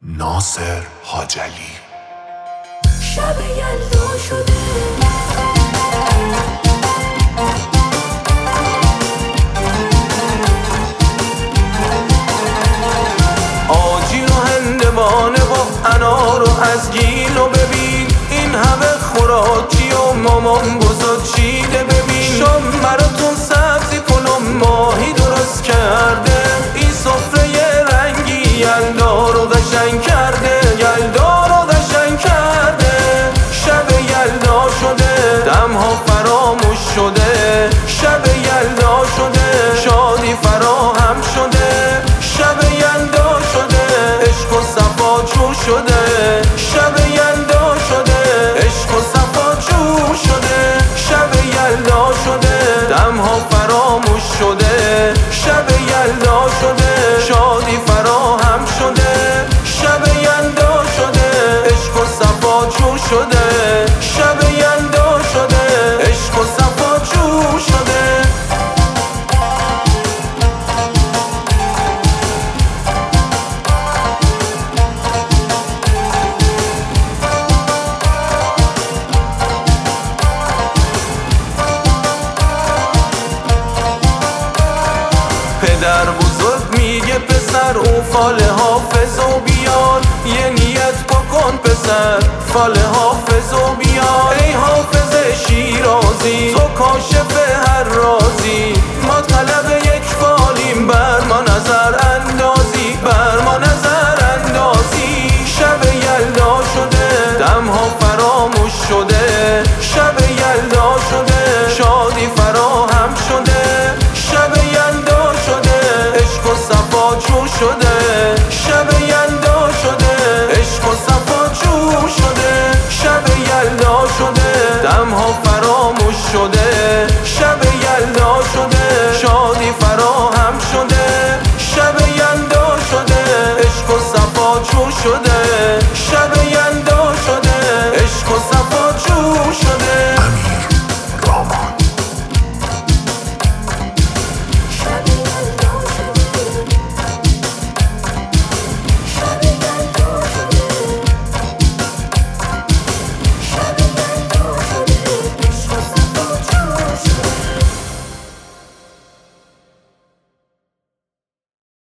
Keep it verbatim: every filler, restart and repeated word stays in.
ناصر حاجلی. شب یلدا شده آجیل و هندوانه و انار و از گیل و ببین این همه خوراکی و مامان بزرگ چیده. ببین شام براتون سبزی پلو ماهی درست کرده. این سفره رنگی یلدا رو قشنگ کرده، یلدا رو قشنگ کرده. شب یلدا شده دمها فراموش شده. شب یلدا شده شادی فراهم شده. شب یلدا شده عشق و صفا جور شده. شب یلدا شده عشق و صفا جور شده. شب یلدا شده دمها فراموش شده. شب یلدا شده شادی فراهم شده. شب یلدا شده عشق و صفا جور شده. شب یلدا شده عشق و صفا جور شده. پدر بزرگ میگه پسر اون فال حافظ و بیار. یه نیت بکن پسر فال حافظ و بیار. ای حافظ شیرازی تو کاشف هر رازی، ما طلب